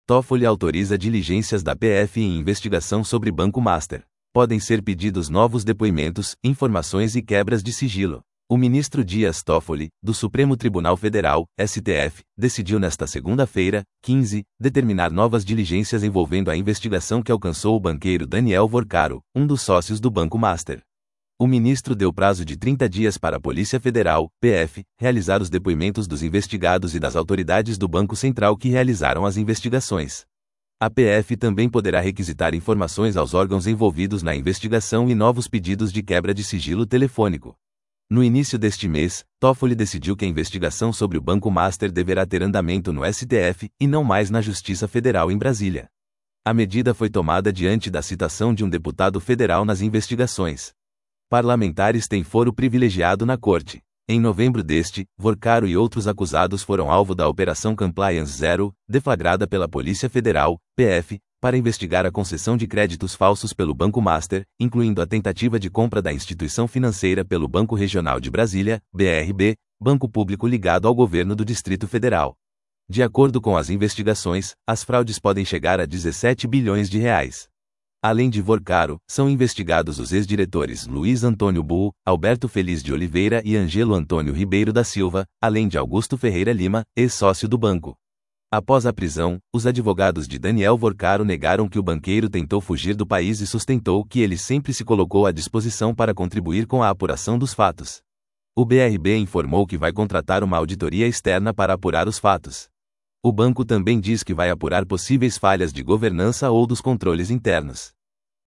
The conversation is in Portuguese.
Toffoli autoriza diligências da PF em investigação sobre Banco Master. Podem ser pedidos novos depoimentos, informações e quebras de sigilo. O ministro Dias Toffoli, do Supremo Tribunal Federal, STF, decidiu nesta segunda-feira, 15, determinar novas diligências envolvendo a investigação que alcançou o banqueiro Daniel Vorcaro, um dos sócios do Banco Master. O ministro deu prazo de 30 dias para a Polícia Federal, PF, realizar os depoimentos dos investigados e das autoridades do Banco Central que realizaram as investigações. A PF também poderá requisitar informações aos órgãos envolvidos na investigação e novos pedidos de quebra de sigilo telefônico. No início deste mês, Toffoli decidiu que a investigação sobre o Banco Master deverá ter andamento no STF, e não mais na Justiça Federal em Brasília. A medida foi tomada diante da citação de um deputado federal nas investigações. Parlamentares têm foro privilegiado na corte. Em novembro Vorcaro e outros acusados foram alvo da Operação Compliance Zero, deflagrada pela Polícia Federal, PF, para investigar a concessão de créditos falsos pelo Banco Master, incluindo a tentativa de compra da instituição financeira pelo Banco Regional de Brasília, BRB, banco público ligado ao governo do Distrito Federal. De acordo com as investigações, as fraudes podem chegar a 17 bilhões de reais. Além de Vorcaro, são investigados os ex-diretores Luiz Antônio Bull, Alberto Feliz de Oliveira e Ângelo Antônio Ribeiro da Silva, além de Augusto Ferreira Lima, ex-sócio do banco. Após a prisão, os advogados de Daniel Vorcaro negaram que o banqueiro tentou fugir do país e sustentou que ele sempre se colocou à disposição para contribuir com a apuração dos fatos. O BRB informou que vai contratar uma auditoria externa para apurar os fatos. O banco também diz que vai apurar possíveis falhas de governança ou dos controles internos.